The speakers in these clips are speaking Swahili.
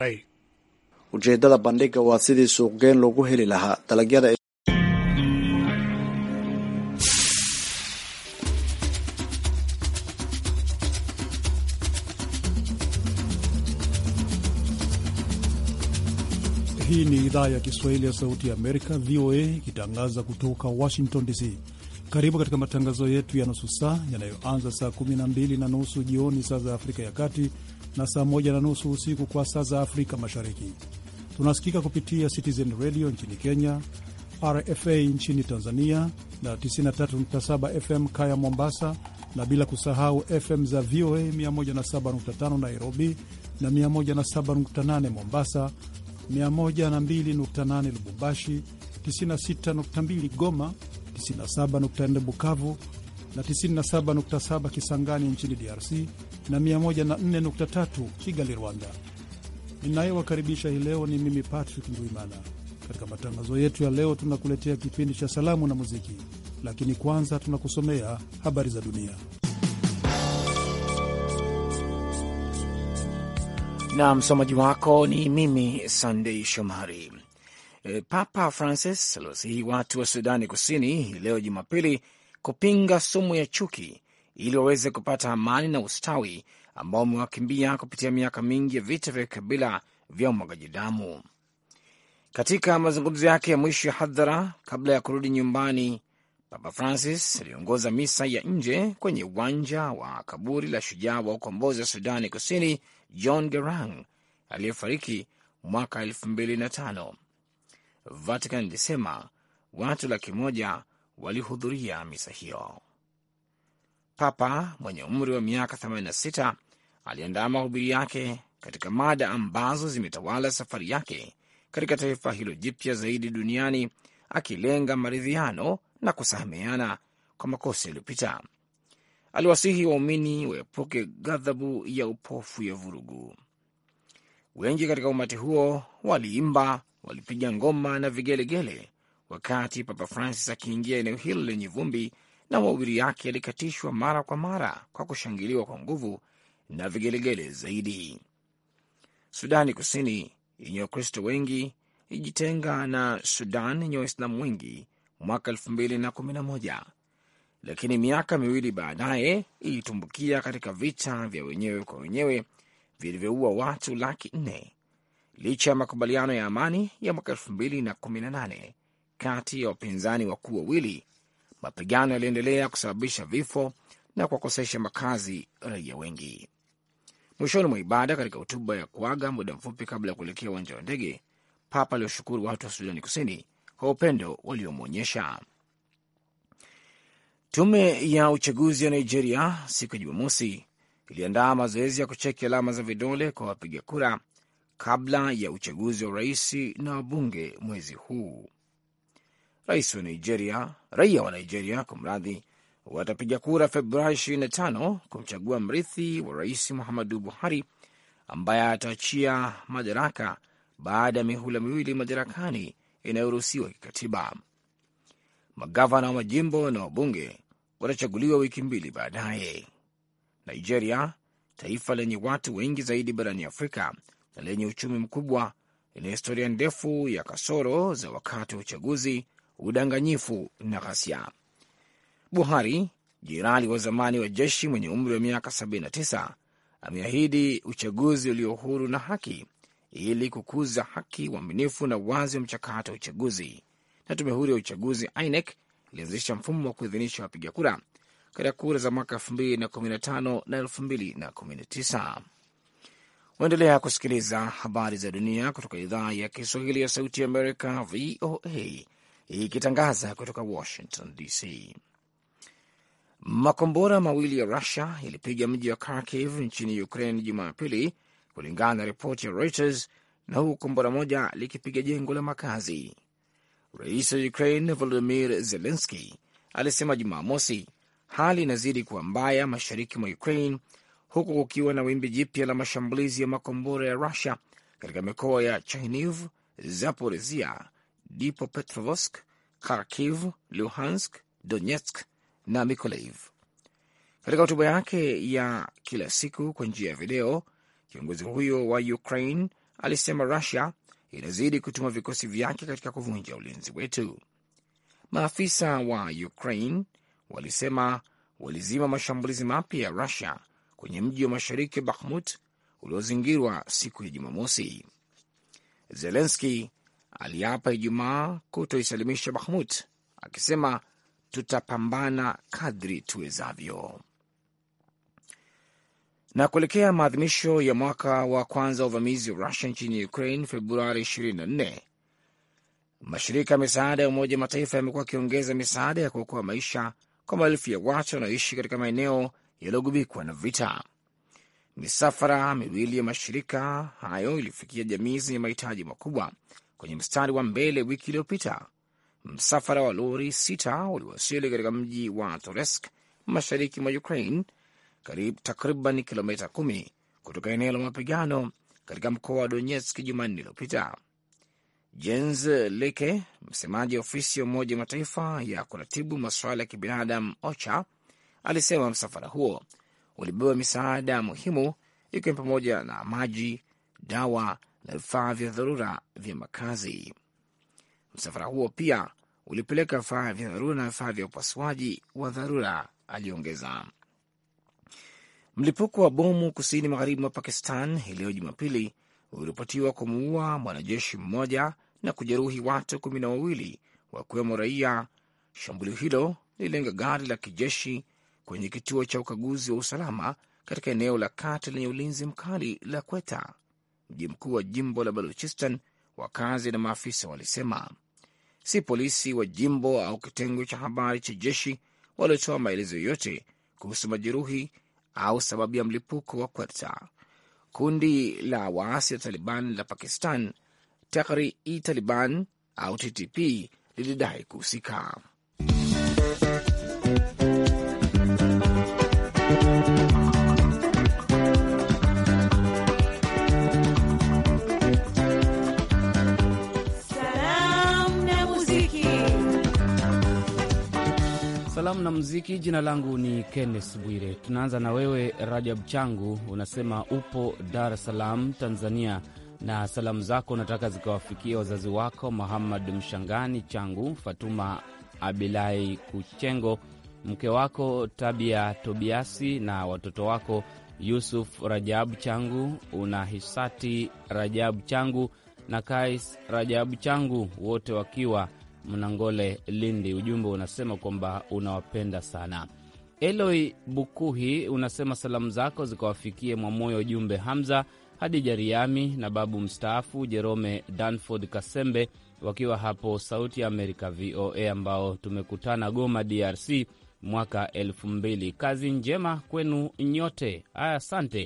ujeedada bandhiga waa sidii suuqgeyn loogu heli lahaa dalagyada. Hii ni idhaa ya Kiswahili ya Sauti ya Amerika, VOA, ikitangaza kutoka Washington DC. Karibu katika matangazo yetu ya nusu saa yanayoanza saa 12:30 jioni saa za Afrika ya Kati na saa 1:30 usiku kwa saa za Afrika Mashariki. Tunasikika kupitia Citizen Radio nchini Kenya, RFA nchini Tanzania na 93.7 FM Kaya Mombasa, na bila kusahau FM za VOA 107.5 Nairobi na 107.8 Mombasa, 102.8 Lubumbashi, 96.2 Goma, 97.4 Bukavu na 97.7 Kisangani nchini DRC na 104.3 Kigali, Rwanda. Ninayewakaribisha hii leo ni mimi Patrick Ndwimana. Katika matangazo yetu ya leo tunakuletea kipindi cha salamu na muziki, lakini kwanza tunakusomea habari za dunia. Na msomaji wako ni mimi Sunday Shomari. Papa Francis aliwasihi watu wa Sudani Kusini leo Jumapili kupinga sumu ya chuki ili waweze kupata amani na ustawi ambao wamewakimbia kupitia miaka mingi ya vita vya kabila vya umwagaji damu. Katika mazungumzo yake ya mwisho ya hadhara kabla ya kurudi nyumbani, Papa Francis aliongoza misa ya nje kwenye uwanja wa kaburi la shujaa wa ukombozi wa Sudani Kusini John Garang aliyefariki mwaka 2005. Vatican ilisema watu 100,000 walihudhuria misa hiyo. Papa mwenye umri wa miaka 86 aliandaa mahubiri yake katika mada ambazo zimetawala safari yake katika taifa hilo jipya zaidi duniani, akilenga maridhiano na kusameheana kwa makosa yaliyopita. Aliwasihi waumini waepuke ghadhabu ya upofu ya vurugu. Wengi katika umati huo waliimba, walipiga ngoma na vigelegele wakati Papa Francis akiingia eneo hilo lenye vumbi, na mahubiri yake yalikatishwa mara kwa mara kwa kushangiliwa kwa nguvu na vigelegele zaidi. Sudani Kusini yenye Wakristo wengi ilijitenga na Sudan yenye Waislamu wengi mwaka 2011, lakini miaka miwili baadaye ilitumbukia katika vita vya wenyewe kwa wenyewe vilivyoua watu 400,000. Licha ya makubaliano ya amani ya mwaka 2018 kati ya wapinzani wakuu wawili, mapigano yaliendelea kusababisha vifo na kuwakosesha makazi raia wengi. Mwishoni mwa ibada, katika hotuba ya kuaga muda mfupi kabla ya kuelekea uwanja wa ndege, Papa alioshukuru watu wa Sudani Kusini kwa upendo waliomwonyesha. Tume ya uchaguzi ya Nigeria siku ya Jumamosi iliandaa mazoezi ya kucheki alama za vidole kwa wapiga kura kabla ya uchaguzi wa rais na wabunge mwezi huu. Raia wa Nigeria watapiga kura Februari 25 kumchagua mrithi wa rais Muhammadu Buhari ambaye ataachia madaraka baada ya mihula miwili madarakani inayoruhusiwa kikatiba. Magavana wa majimbo na wabunge watachaguliwa wiki 2 baadaye. Nigeria, taifa lenye watu wengi zaidi barani Afrika na lenye uchumi mkubwa, ina historia ndefu ya kasoro za wakati wa uchaguzi, udanganyifu na ghasia. Buhari, jenerali wa zamani wa jeshi mwenye umri wa miaka 79, ameahidi uchaguzi ulio huru na haki ili kukuza haki, uaminifu na wazi wa mchakato wa uchaguzi. Na tume huru ya uchaguzi INEC ilianzisha mfumo wa kuidhinisha wapiga kura katika kura za mwaka 2015 na 2019. Waendelea kusikiliza habari za dunia kutoka idhaa ya Kiswahili ya Sauti ya Amerika, VOA, ikitangaza kutoka Washington DC. Makombora mawili ya Russia yalipiga mji wa Kharkiv nchini Ukraine Jumapili, kulingana na ripoti ya Reuters, na huku kombora moja likipiga jengo la makazi. Rais wa Ukraine Volodymyr Zelensky alisema Jumamosi hali inazidi kuwa mbaya mashariki mwa Ukraine, huku kukiwa na wimbi jipya la mashambulizi ya makombora ya Russia katika mikoa ya Chernihiv, Zaporizhia, Dnipropetrovsk, Kharkiv, Luhansk, Donetsk na Mykolaiv. Katika hotuba yake ya kila siku kwa njia ya video, kiongozi huyo wa Ukraine alisema Russia inazidi kutuma vikosi vyake katika kuvunja ulinzi wetu. Maafisa wa Ukraine walisema walizima mashambulizi mapya ya Russia kwenye mji wa mashariki wa Bakhmut uliozingirwa siku ya Jumamosi. Zelenski aliapa Ijumaa kutoisalimisha Bakhmut, akisema tutapambana kadri tuwezavyo. Na kuelekea maadhimisho ya mwaka wa kwanza wa uvamizi wa Russia nchini Ukraine Februari 24, mashirika ya misaada ya Umoja Mataifa yamekuwa yakiongeza misaada ya kuokoa maisha kwa maelfu ya watu wanaoishi katika maeneo yaliyogubikwa na vita. Misafara miwili ya mashirika hayo ilifikia jamii zenye mahitaji makubwa kwenye mstari wa mbele wiki iliyopita. Msafara wa lori 6 uliwasili katika mji wa Toretsk mashariki mwa Ukraine, takriban kilomita 10 kutoka eneo la mapigano katika mkoa wa Donetsk Jumanne iliyopita. Jens Leke, msemaji wa ofisi ya Umoja Mataifa ya kuratibu masuala ya kibinadamu OCHA, alisema msafara huo ulibeba misaada muhimu ikiwa pamoja na maji, dawa na vifaa vya dharura vya makazi. Msafara huo pia ulipeleka vifaa vya dharura na vifaa vya upasuaji wa dharura, aliongeza. Mlipuko wa bomu kusini magharibi mwa Pakistan hii leo Jumapili uliripotiwa kumuua mwanajeshi mmoja na kujeruhi watu 12 wakiwemo raia. Shambulio hilo lililenga gari la kijeshi kwenye kituo cha ukaguzi wa usalama katika eneo la kati lenye ulinzi mkali la Quetta, mji mkuu wa jimbo la Baluchistan. Wakazi na maafisa walisema si polisi wa jimbo au kitengo cha habari cha jeshi waliotoa maelezo yoyote kuhusu majeruhi au sababu ya mlipuko wa Quetta. Kundi la waasi la Taliban la Pakistan, Tehrik-i-Taliban au TTP, lilidai kuhusika. Salamu na muziki. Jina langu ni Kenneth Bwire. Tunaanza na wewe Rajab Changu, unasema upo Dar es Salaam, Tanzania, na salamu zako nataka zikawafikia wazazi wako Muhammad Mshangani Changu, Fatuma Abilai Kuchengo, mke wako Tabia Tobiasi na watoto wako Yusuf Rajab Changu, Unahisati Rajab Changu na Kais Rajab Changu, wote wakiwa Mnangole, Lindi. Ujumbe unasema kwamba unawapenda sana. Eloi Bukuhi unasema salamu zako zikawafikie Mwamoyo Jumbe Hamza, Hadija Riami na babu mstaafu Jerome Danford Kasembe wakiwa hapo Sauti ya Amerika VOA, ambao tumekutana Goma, DRC mwaka 2000. Kazi njema kwenu nyote. Aya, asante.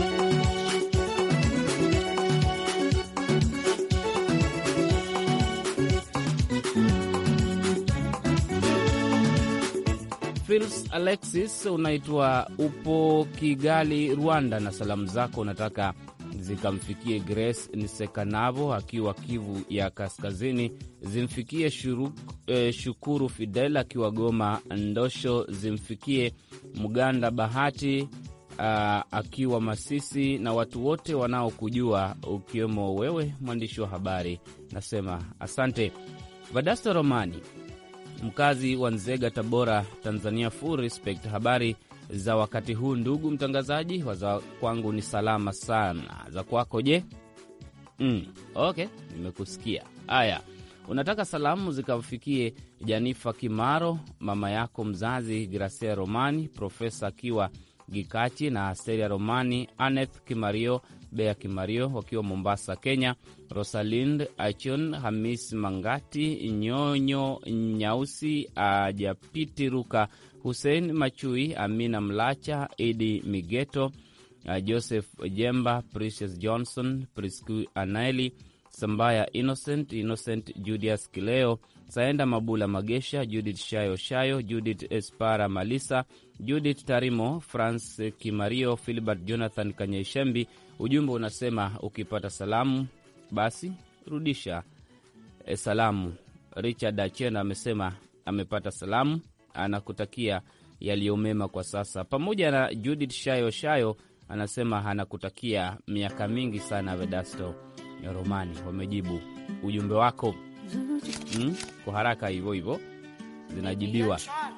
Fils Alexis unaitwa upo Kigali, Rwanda, na salamu zako unataka zikamfikie Grace Nisekanavo akiwa Kivu ya Kaskazini, zimfikie Shukuru Fidel akiwa Goma Ndosho, zimfikie Muganda Bahati akiwa Masisi, na watu wote wanaokujua ukiwemo wewe mwandishi wa habari. Nasema asante. Vadasto Romani, mkazi wa Nzega, Tabora, Tanzania, full respect. Habari za wakati huu ndugu mtangazaji, waza kwangu ni salama sana. Za kwako je? Okay, nimekusikia. Aya, unataka salamu zikamfikie Janifa Kimaro, mama yako mzazi Gracia Romani, Profesa akiwa Gikachi na Asteria Romani, Aneth Kimario, Bea Kimario wakiwa Mombasa, Kenya, Rosalind Achon, Hamis Mangati, Nyonyo Nyausi, Ajapiti Ruka, Hussein Machui, Amina Mlacha, Idi Migeto, Joseph Jemba, Precious Johnson, Priscu Anaeli, Sambaya Innocent, Julius Kileo, Saenda Mabula Magesha, Judith Shayo, Judith Espara Malisa, Judith Tarimo, France Kimario, Philbert Jonathan Kanyeshembi. Ujumbe unasema ukipata salamu basi rudisha salamu. Richard Achena amesema amepata salamu, anakutakia yaliyomema kwa sasa. Pamoja na Judith Shayo anasema anakutakia miaka mingi sana Vedasto Romani wamejibu ujumbe wako kwa haraka hivyo hivyo zinajibiwa.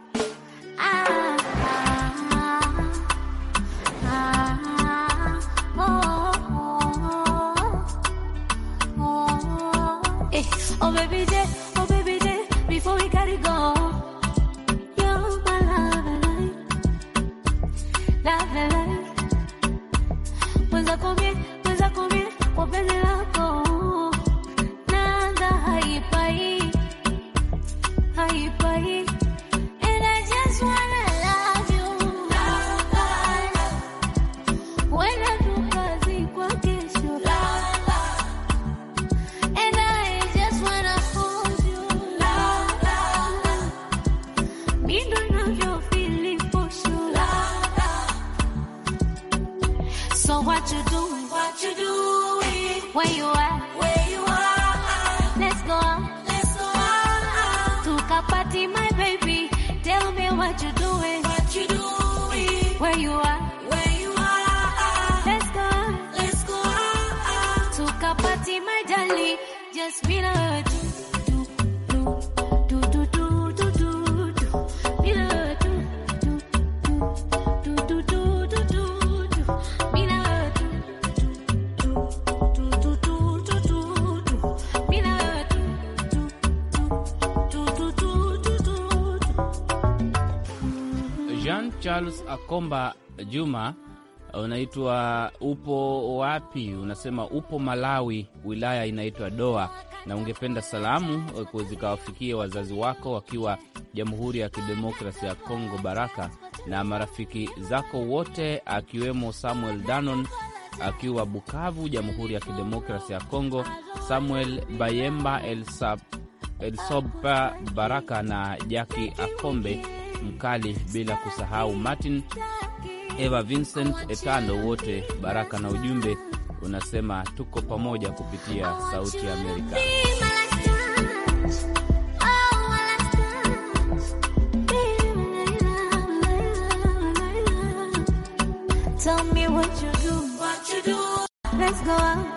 Oh baby J, before we gotta go, you're my love life. Weza kumie, kwa penzi lako, naanza haipai. And I just wanna love you. Wena tukazi kwa kesho. And I just wanna hold you. Me don't know your feeling for sure. So what you do? Where you are? Let's go out. Tukapati my baby. Tell me what you doing. Where you are? Let's go out. Tukapati my darling. Just be the do. Be the do. Jean Charles Akomba Juma, unaitwa upo wapi? Unasema upo Malawi, wilaya inaitwa Doa, na ungependa salamu zikawafikie wazazi wako wakiwa Jamhuri ya Kidemokrasia ya Kongo Baraka, na marafiki zako wote akiwemo Samuel Danon akiwa Bukavu, Jamhuri ya Kidemokrasia ya Kongo, Samuel Bayemba Elsoba Baraka na Jackie Akombe Mkali, bila kusahau Martin Eva Vincent Etando, wote Baraka, na ujumbe unasema tuko pamoja kupitia Sauti ya Amerika. Tell me what you do. Let's go out.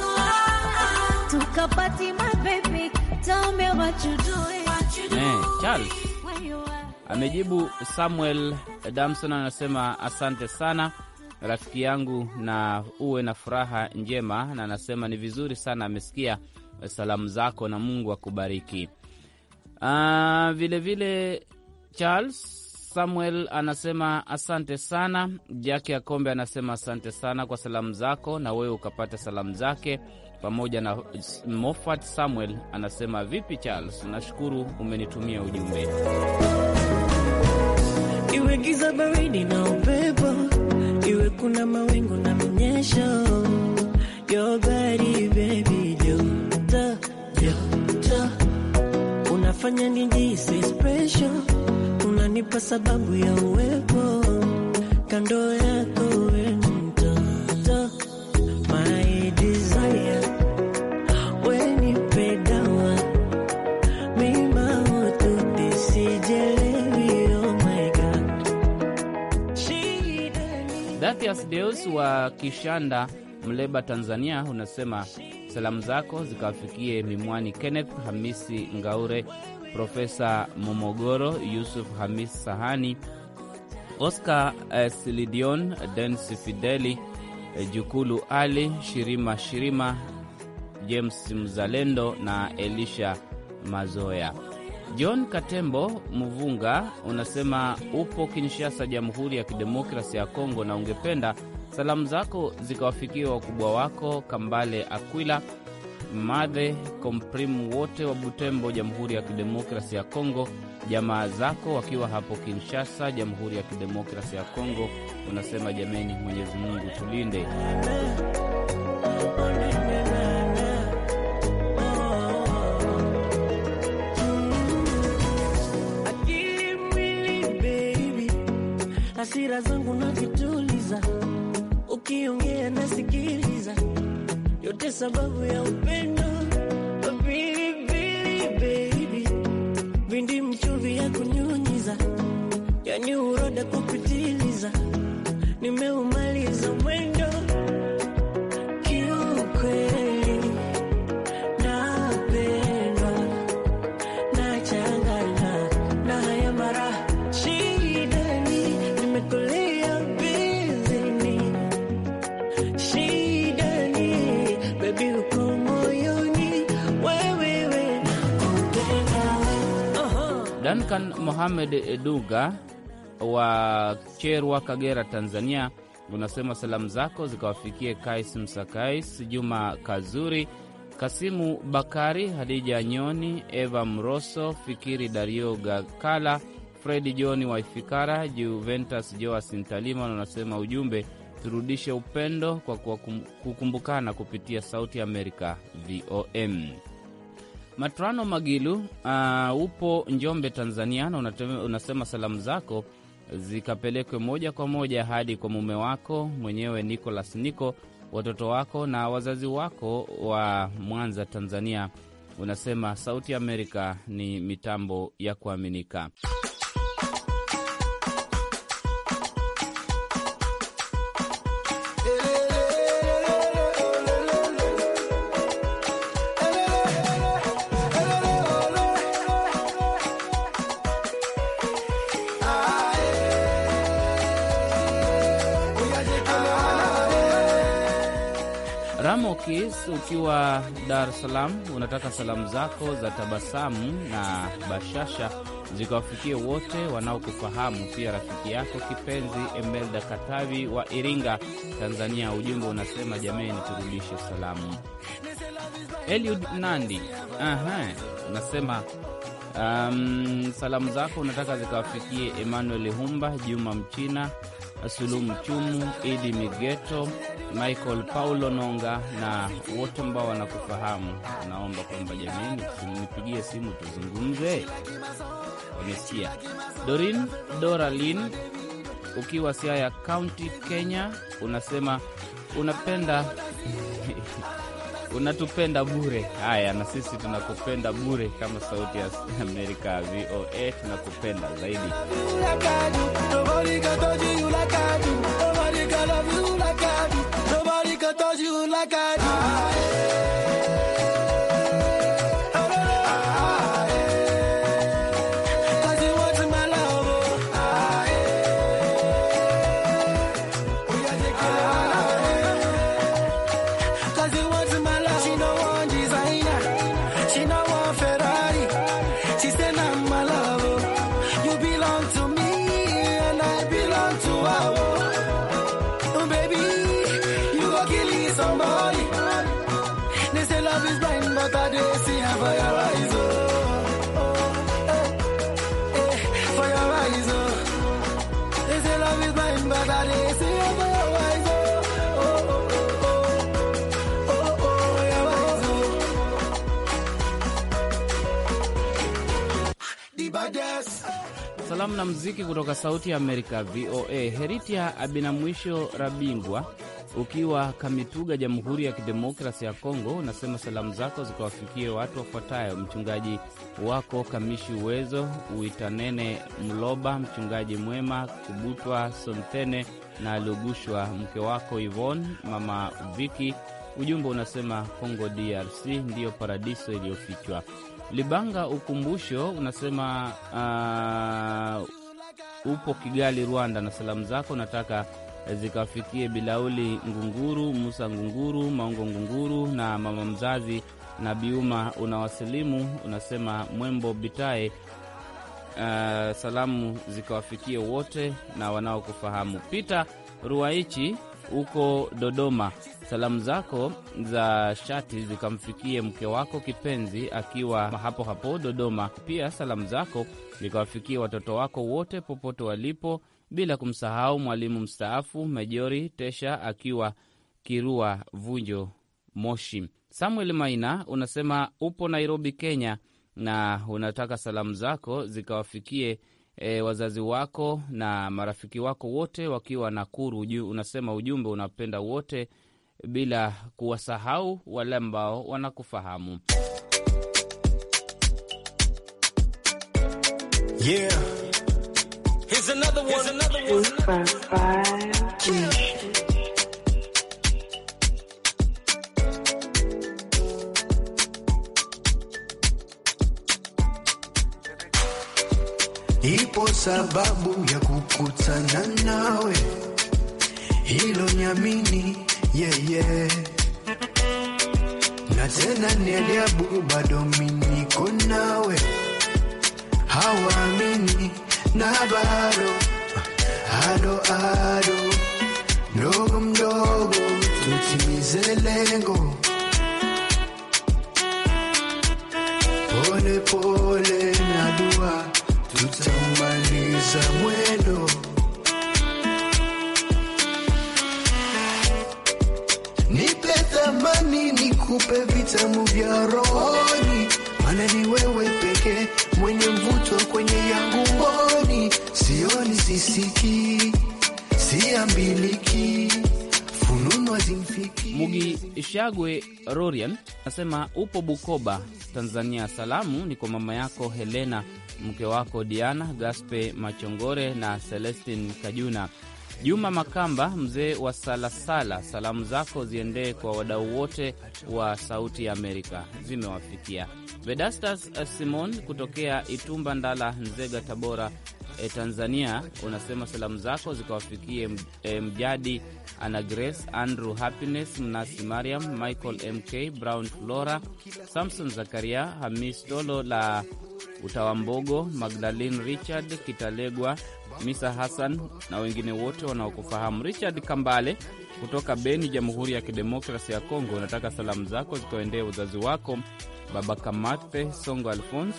Tukapati my baby. Tell me what you do. Charles amejibu. Samuel Damson anasema asante sana rafiki yangu, na uwe na furaha njema, na anasema ni vizuri sana amesikia salamu zako na Mungu akubariki. Vile vile Charles Samuel anasema asante sana. Jackie Akombe anasema asante sana kwa salamu zako, na wewe ukapata salamu zake pamoja na Moffat. Samuel anasema vipi Charles, nashukuru umenitumia ujumbe. Iwe giza baridi na upepo, iwe kuna mawingu na mnyesho, your body baby joto, unafanya nijisi special, unanipa sababu ya uwepo kando yako we mtoto, my desire, we nipe dawa mima utu nisijelewi, oh my God. Datius Deus wa Kishanda, Mleba, Tanzania, unasema salamu zako zikawafikie Mimwani Kenneth, Hamisi Ngaure, Profesa Momogoro, Yusuf Hamis Sahani, Oscar Silidion, Densi Fideli, Jukulu Ali, Shirima, James Mzalendo na Elisha Mazoya. John Katembo Muvunga unasema upo Kinshasa, Jamhuri ya Kidemokrasia ya Kongo, na ungependa salamu zako zikawafikia wakubwa wako Kambale Aquila, Madhe Komprimu, wote wa Butembo, Jamhuri ya Kidemokrasia ya Kongo, jamaa zako wakiwa hapo Kinshasa, Jamhuri ya Kidemokrasia ya Kongo. Unasema jameni, Mwenyezi Mungu tulinde. Hasira zangu na vituliza, ukiongea nasikiliza, yote sababu ya upendo. Pilipili baby, vindi mchuvi ya kunyunyiza, yani uroda kupitiliza, nimeumaliza mwendo kiukweli, Duncan Mohamed Eduga wa Cherwa, Kagera, Tanzania, unasema salamu zako zikawafikie Kais Msakais, Juma Kazuri, Kasimu Bakari, Hadija Nyoni, Eva Mroso, Fikiri Dario Gakala, Fredi John Waifikara, Juventus Joas Ntalima. Unasema ujumbe, turudishe upendo kwa kukumbukana kupitia Sauti Amerika VOM. Matrano Magilu, upo Njombe, Tanzania, na unasema salamu zako zikapelekwe moja kwa moja hadi kwa mume wako mwenyewe Nicholas Niko, watoto wako na wazazi wako wa Mwanza, Tanzania. Unasema Sauti Amerika ni mitambo ya kuaminika. Ramokis ukiwa Dar es Salaam, unataka salamu zako za tabasamu na bashasha zikawafikie wote wanaokufahamu, pia rafiki yako kipenzi Emelda Katavi wa Iringa, Tanzania. Ujumbe unasema jameni, turudishe salamu. Eliud Nandi, unasema salamu zako unataka zikawafikie Emmanuel Humba, Juma Mchina, Sulumu Chumu, Idi Migeto, Michael Paulo Nonga na wote ambao wanakufahamu. Naomba kwamba jamani, nipigie simu tuzungumze. Wamesikia. Doralin ukiwa Siaya County, Kenya, unasema unatupenda bure. Haya, na sisi tunakupenda bure kama Sauti ya Amerika VOA, tunakupenda zaidi. Salamu na muziki kutoka Sauti ya Amerika VOA. Heritia Abinamwisho Rabingwa ukiwa Kamituga, Jamhuri ya Kidemokrasia ya Kongo, unasema salamu zako zikawafikie watu wafuatayo: mchungaji wako Kamishi Uwezo, Uitanene Mloba, mchungaji Mwema Kubutwa Sontene na Lugushwa, mke wako Yvonne, mama Viki. Ujumbe unasema Kongo DRC ndiyo paradiso iliyofichwa. Libanga Ukumbusho unasema upo Kigali, Rwanda, na salamu zako nataka zikafikie Bilauli Ngunguru, Musa Ngunguru, Maungo Ngunguru na mama mzazi na Biuma. Unawasilimu unasema Mwembo Bitae, salamu zikawafikie wote na wanaokufahamu. Peter Ruaichi uko Dodoma, salamu zako za shati zikamfikie mke wako kipenzi akiwa hapo hapo Dodoma. Pia salamu zako zikawafikie watoto wako wote popote walipo, bila kumsahau mwalimu mstaafu Majori Tesha akiwa Kirua Vunjo Moshi. Samuel Maina unasema upo Nairobi, Kenya, na unataka salamu zako zikawafikie wazazi wako na marafiki wako wote wakiwa Nakuru. Unasema ujumbe unapenda wote bila kuwasahau wale ambao wanakufahamu. Yeah. Here's another one. Ipo sababu ya kukutana nawe, hilo niamini, yeah. Na tena ni ajabu bado mimi niko nawe, hawaamini na bado ado ndogo mdogo tutimize lengo, pole pole na dua tutamaliza mwendo. Nipe thamani nikupe vitamu vya rohoni, maana ni wewe pekee mwenye mvuto kwenye yangu mboni. Sioni sisiki siambiliki fununu zimfiki. Mugi Shagwe Rorian nasema upo Bukoba, Tanzania. Salamu ni kwa mama yako Helena, mke wako Diana Gaspe Machongore na Celestine Kajuna. Juma Makamba, mzee wa Salasala, salamu zako ziendee kwa wadau wote wa Sauti ya Amerika, zimewafikia. Vedastas Simon kutokea Itumba Ndala, Nzega, Tabora, Tanzania, unasema salamu zako zikawafikie Mjadi Ana Grace, Andrew Happiness, Mnasi Mariam, Michael MK, Brown Flora, Samson Zakaria, Hamis Tolo la Utawambogo, Magdalene Richard Kitalegwa, Misa Hassan na wengine wote wanaokufahamu. Richard Kambale kutoka Beni, Jamhuri ya Kidemokrasia ya Kongo, unataka salamu zako zikaendee uzazi wako Baba Kamate Songo Alphonse,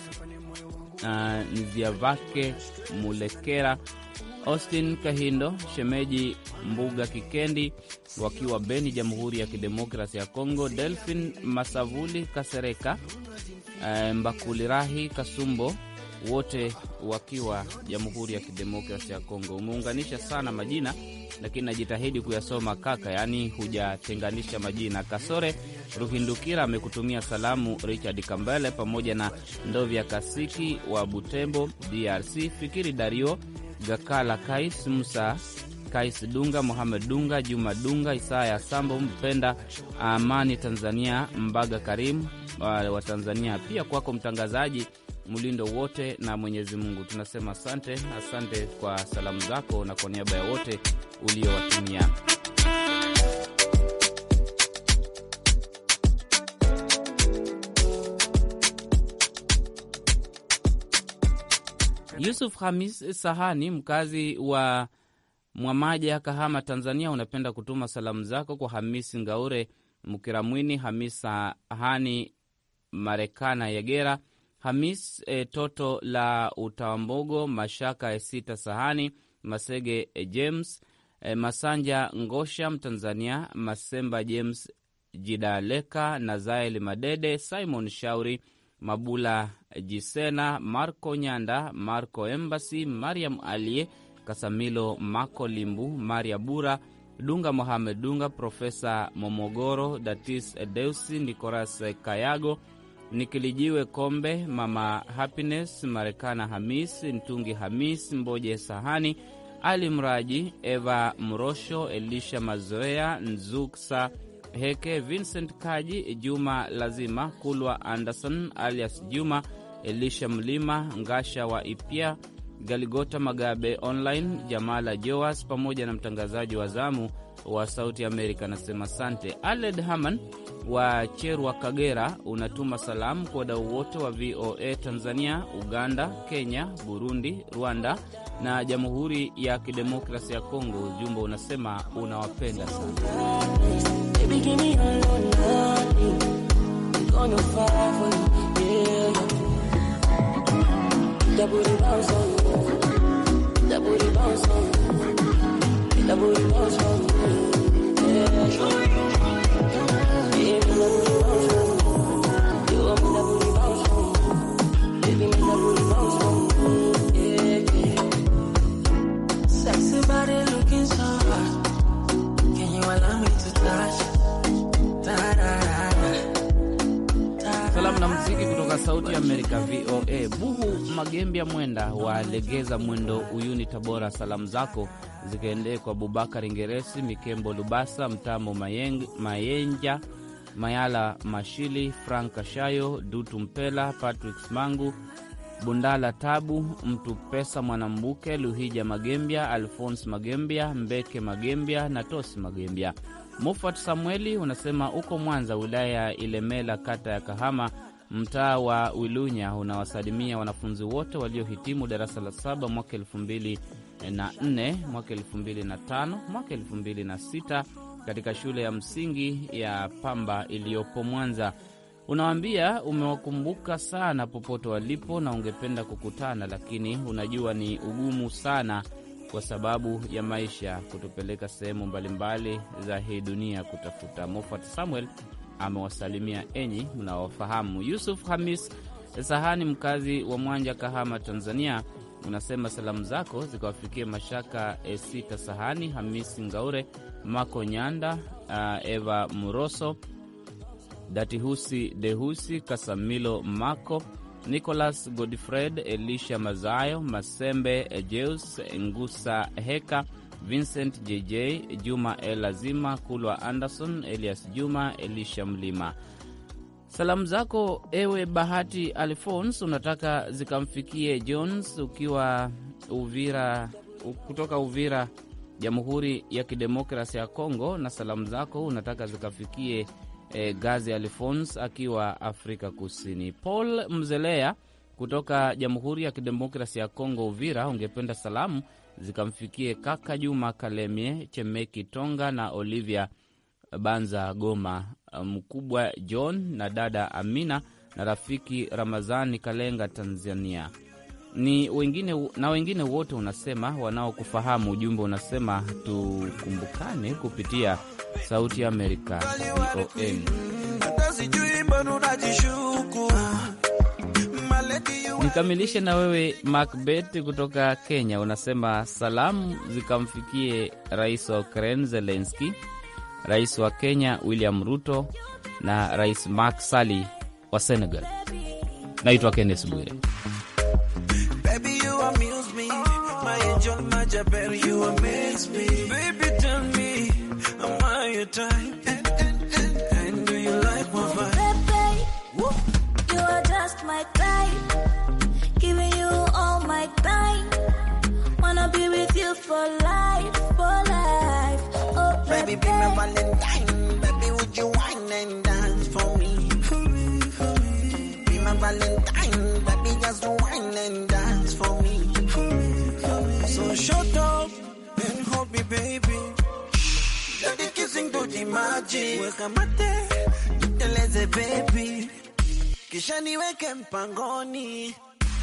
Niziavake Mulekera, Austin Kahindo, shemeji Mbuga Kikendi wakiwa Beni, Jamhuri ya Kidemokrasia ya Kongo, Delphin Masavuli Kasereka, Mbakulirahi Kasumbo, wote wakiwa Jamhuri ya Kidemokrasia ya Kongo. Umeunganisha sana majina, lakini najitahidi kuyasoma kaka, yani hujatenganisha majina. Kasore Ruhindukira amekutumia salamu Richard Kambale pamoja na Ndovya Kasiki wa Butembo, DRC, Fikiri Dario Gakala, Kais Musa, Kais Dunga, Mohamed Dunga, Juma Dunga, Isaya Sambo, Mpenda Amani Tanzania, Mbaga Karim wa Tanzania. Pia kwako mtangazaji Mulindo wote na Mwenyezi Mungu tunasema asante kwa salamu zako na kwa niaba ya wote uliowatumia. Yusuf Hamis Sahani, mkazi wa Mwamaja, Kahama, Tanzania, unapenda kutuma salamu zako kwa Hamisi Ngaure Mukiramwini, Hamis Sahani Marekana Yegera, Hamis Toto la Utawambogo, Mashaka Esita Sahani, Masege James, Masanja Ngosha Mtanzania, Masemba James Jidaleka, Nazaeli Madede, Simon Shauri, Mabula Jisena, Marco Nyanda, Marco Embassy, Mariam Alie, Kasamilo Mako Limbu, Maria Bura, Dunga Mohamed Dunga, Profesa Momogoro, Datis Deusi, Nicolas Kayago, Nikilijiwe Kombe, Mama Happiness, Marekana Hamis, Ntungi Hamis, Mboje Sahani, Ali Mraji, Eva Mrosho, Elisha Mazoea, Nzuksa Heke, Vincent Kaji, Juma Lazima, Kulwa Anderson alias Juma, Elisha Mlima, Ngasha wa Ipia, Galigota Magabe Online, Jamala Joas, pamoja na mtangazaji wa zamu wa Sauti Amerika nasema sante. Aled Haman wa Cherwa Kagera unatuma salamu kwa wadau wote wa VOA Tanzania, Uganda, Kenya, Burundi, Rwanda na Jamhuri ya Kidemokrasia ya Kongo. Ujumbe unasema unawapenda sana. Salamu na muziki kutoka Sauti ya Amerika VOA. Buhu Magembia Mwenda wa Legeza Mwendo Uyuni Tabora, salamu zako zikaendee kwa Abubakar Ngeresi, Mikembo Lubasa, Mtamo Mayenja, Mayala Mashili, Frank Kashayo, Dutu Mpela, Patrick Smangu, Bundala Tabu, Mtu Pesa Mwanambuke, Luhija Magembia, Alphonse Magembia, Mbeke Magembia na Tosi Magembia. Mufat Samueli unasema uko Mwanza, wilaya ya Ilemela, kata ya Kahama, mtaa wa Wilunya, unawasalimia wanafunzi wote waliohitimu darasa la 7 mwaka 2004, mwaka 2005, mwaka 2006 katika shule ya msingi ya Pamba iliyopo Mwanza. Unawaambia umewakumbuka sana popote walipo na ungependa kukutana, lakini unajua ni ugumu sana kwa sababu ya maisha kutupeleka sehemu mbalimbali za hii dunia kutafuta. Mofat Samuel amewasalimia enyi mnaofahamu. Yusuf Hamis Sahani, mkazi wa Mwanja, Kahama, Tanzania, unasema salamu zako zikawafikia Mashaka Esita Sahani, Hamisi Ngaure, Mako Nyanda, Eva Muroso, Datihusi Dehusi, Kasamilo Mako, Nicholas Godfred, Elisha Mazayo, Masembe Jeus, Ngusa Heka, Vincent JJ, Juma Elazima, Kulwa Anderson, Elias Juma, Elisha Mlima. Salamu zako ewe Bahati Alphonse unataka zikamfikie Jones ukiwa Uvira, kutoka Uvira, Jamhuri ya Kidemokrasia ya Kongo, na salamu zako unataka zikafikie Gazi Alphonse akiwa Afrika Kusini. Paul Mzelea kutoka Jamhuri ya Kidemokrasia ya Kongo Uvira, ungependa salamu zikamfikie kaka Juma Kalemie, Chemeki Tonga na Olivia Banza Goma, mkubwa John na dada Amina na rafiki Ramazani Kalenga Tanzania. Ni wengine wote unasema wanaokufahamu. Ujumbe unasema tukumbukane kupitia Sauti ya Amerika VON. Nikamilishe na wewe Macbeth kutoka Kenya, unasema salamu zikamfikie Rais wa Ukraine Zelensky, Rais wa Kenya William Ruto na Rais Macky Sall wa Senegal. Naitwa Kenneth Bwire. Baby, you amuse me. My angel, my Jabber, you amaze me. Baby, tell me, am I your type? And do you like my vibe? Baby, you are just my type. Giving you all my time. Wanna be with you for life, for life. Oh, baby, be my Valentine. Baby, would you wine and dance for me? Be my Valentine. Baby, just wine and dance for me. So shut up and hold me, baby. Let the kissing do the magic. Weka mate, niteleze baby. Kisha niweke mpangoni.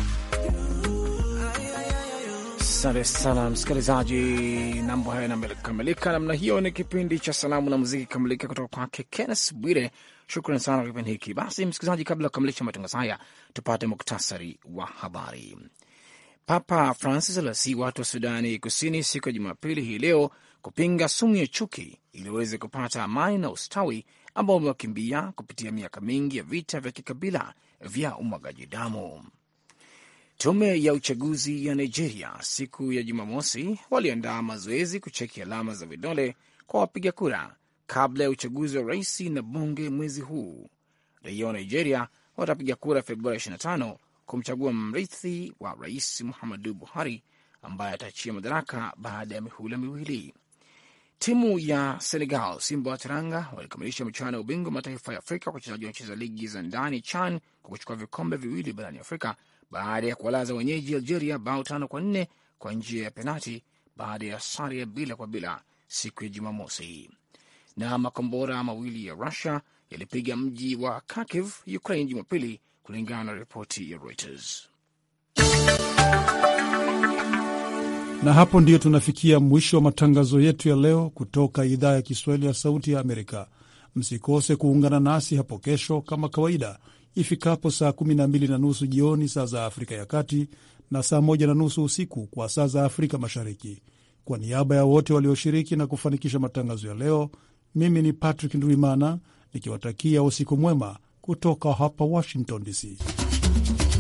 Asante sana msikilizaji, mambo haya yamekamilika namna hiyo. Ni kipindi cha salamu na muziki kamilika kutoka kwake Kenneth Bwire. Shukrani sana kwa kipindi hiki. Basi msikilizaji, kabla ya kukamilisha matangazo haya, tupate muktasari wa habari. Papa Francis alisihi watu wa Sudani Kusini siku ya Jumapili hii leo kupinga sumu ya chuki ili waweze kupata amani na ustawi ambao wamewakimbia kupitia miaka mingi ya vita vya kikabila vya umwagaji damu. Tume ya uchaguzi ya Nigeria siku ya Jumamosi waliandaa mazoezi kucheki alama za vidole kwa wapiga kura kabla ya uchaguzi wa rais na bunge mwezi huu. Raia wa Nigeria watapiga kura Februari 25 kumchagua mrithi wa rais Muhammadu Buhari ambaye ataachia madaraka baada ya mihula miwili. Timu ya Senegal, Simba wa Teranga, walikamilisha michuano ya ubingwa mataifa ya Afrika kwa wachezaji wanacheza ligi za ndani CHAN kwa kuchukua vikombe viwili barani Afrika baada ya kuwalaza wenyeji Algeria bao 5-4 kwa njia ya penati baada ya sare ya bila kwa bila siku ya Jumamosi. Na makombora mawili ya Russia yalipiga mji wa Kharkiv, Ukraine Jumapili, kulingana na ripoti ya Reuters. Na hapo ndiyo tunafikia mwisho wa matangazo yetu ya leo kutoka idhaa ya Kiswahili ya Sauti ya Amerika. Msikose kuungana nasi hapo kesho kama kawaida ifikapo saa 12:30 jioni saa za Afrika ya Kati na saa 1:30 usiku kwa saa za Afrika Mashariki. Kwa niaba ya wote walioshiriki na kufanikisha matangazo ya leo, mimi ni Patrick Ndwimana nikiwatakia usiku mwema kutoka hapa Washington DC.